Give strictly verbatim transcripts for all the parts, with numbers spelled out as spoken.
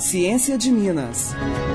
Ciência de Minas.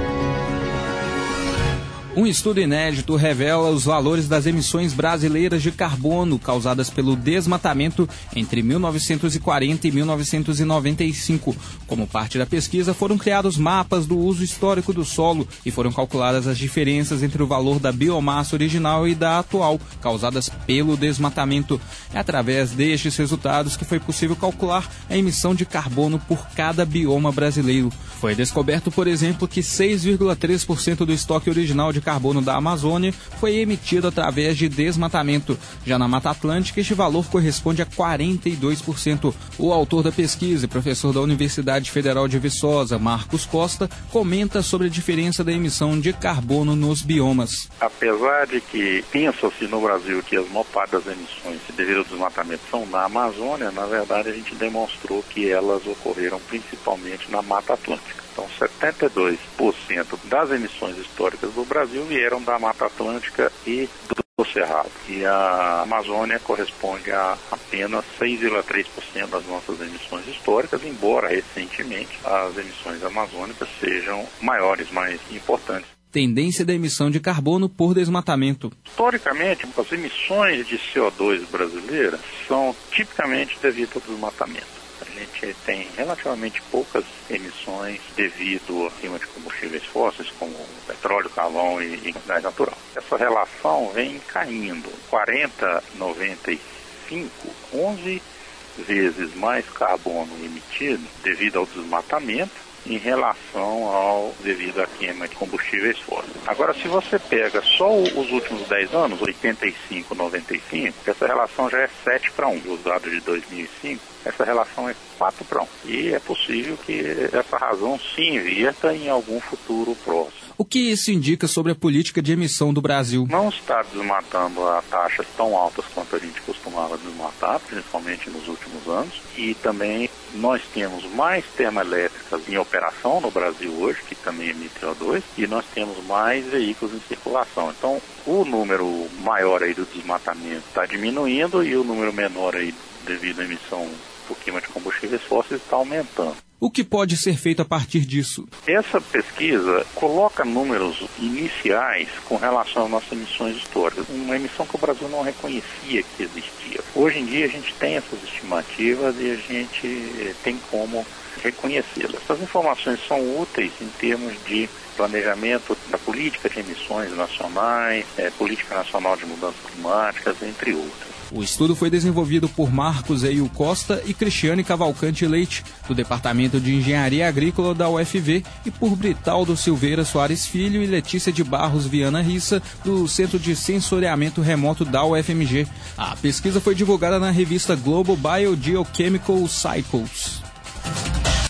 Um estudo inédito revela os valores das emissões brasileiras de carbono causadas pelo desmatamento entre mil novecentos e quarenta e mil novecentos e noventa e cinco. Como parte da pesquisa, foram criados mapas do uso histórico do solo e foram calculadas as diferenças entre o valor da biomassa original e da atual, causadas pelo desmatamento. É através destes resultados que foi possível calcular a emissão de carbono por cada bioma brasileiro. Foi descoberto, por exemplo, que seis vírgula três por cento do estoque original de carbono da Amazônia foi emitido através de desmatamento. Já na Mata Atlântica, este valor corresponde a quarenta e dois por cento. O autor da pesquisa e professor da Universidade Federal de Viçosa, Marcos Costa, comenta sobre a diferença da emissão de carbono nos biomas. Apesar de que pensa-se no Brasil que as maior parte das emissões devido ao desmatamento são na Amazônia, na verdade a gente demonstrou que elas ocorreram principalmente na Mata Atlântica. Então, setenta e dois por cento das emissões históricas do Brasil vieram da Mata Atlântica e do Cerrado. E a Amazônia corresponde a apenas seis vírgula três por cento das nossas emissões históricas, embora recentemente as emissões amazônicas sejam maiores, mais importantes. Tendência da emissão de carbono por desmatamento. Historicamente, as emissões de C O dois brasileiras são tipicamente devido ao desmatamento. A gente tem relativamente poucas emissões devido ao queima de combustíveis fósseis, como petróleo, carvão e, e gás natural. Essa relação vem caindo. quarenta, noventa e cinco, onze vezes mais carbono emitido devido ao desmatamento em relação ao devido à queima de combustíveis fósseis. Agora, se você pega só os últimos dez anos, oitenta e cinco, noventa e cinco, essa relação já é sete para um. Os dados de dois mil e cinco, essa relação é quatro para um. E é possível que essa razão se inverta em algum futuro próximo. O que isso indica sobre a política de emissão do Brasil? Não está desmatando a taxas tão altas quanto a gente costumava desmatar, principalmente nos últimos anos. E também nós temos mais termoelétricas em operação no Brasil hoje, que também emite C O dois, e nós temos mais veículos em circulação. Então, o número maior aí do desmatamento está diminuindo e o número menor aí devido à emissão por queima de combustíveis fósseis está aumentando. O que pode ser feito a partir disso? Essa pesquisa coloca números iniciais com relação às nossas emissões históricas, uma emissão que o Brasil não reconhecia que existia. Hoje em dia a gente tem essas estimativas e a gente tem como reconhecê-las. Essas informações são úteis em termos de planejamento da política de emissões nacionais, é, política nacional de mudanças climáticas, entre outras. O estudo foi desenvolvido por Marcos Eio Costa e Cristiane Cavalcante Leite, do Departamento de Engenharia Agrícola da U F V, e por Britaldo Silveira Soares Filho e Letícia de Barros Viana Rissa, do Centro de Sensoriamento Remoto da U F M G. A pesquisa foi divulgada na revista Global Biogeochemical Cycles.